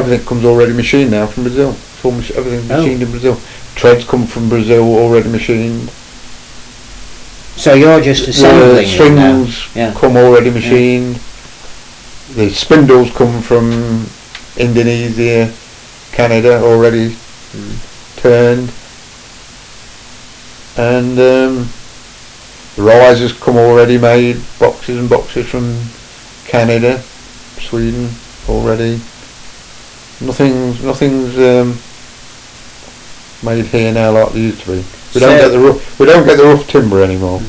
everything comes already machined now from Brazil. It's almost everything machined in Brazil. Treads come from Brazil already machined. So you're just assembling The strings come already machined. The spindles come from Indonesia, Canada, already turned. And the risers come already made, boxes and boxes from Canada, Sweden already. Nothing's made here now like they used to be. We don't get the rough timber anymore.